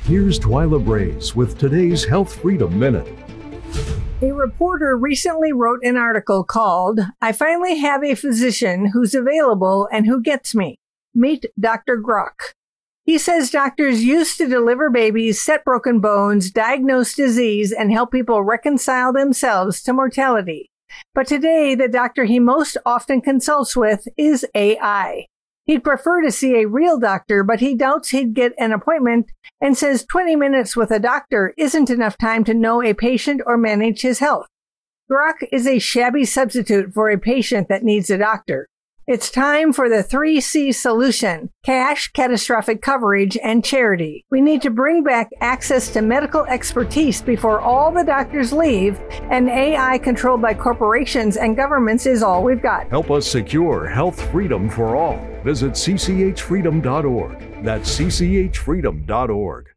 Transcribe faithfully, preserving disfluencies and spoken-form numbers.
Here's Twyla Braze with today's Health Freedom Minute. A reporter recently wrote an article called, "I finally have a physician who's available and who gets me." Meet Doctor Grok. He says doctors used to deliver babies, set broken bones, diagnose disease, and help people reconcile themselves to mortality. But today, the doctor he most often consults with is A I. He'd prefer to see a real doctor, but he doubts he'd get an appointment and says twenty minutes with a doctor isn't enough time to know a patient or manage his health. Grok is a shabby substitute for a patient that needs a doctor. It's time for the three C solution: cash, catastrophic coverage, and charity. We need to bring back access to medical expertise before all the doctors leave, and A I controlled by corporations and governments is all we've got. Help us secure health freedom for all. Visit c c h freedom dot org. That's c c h freedom dot org.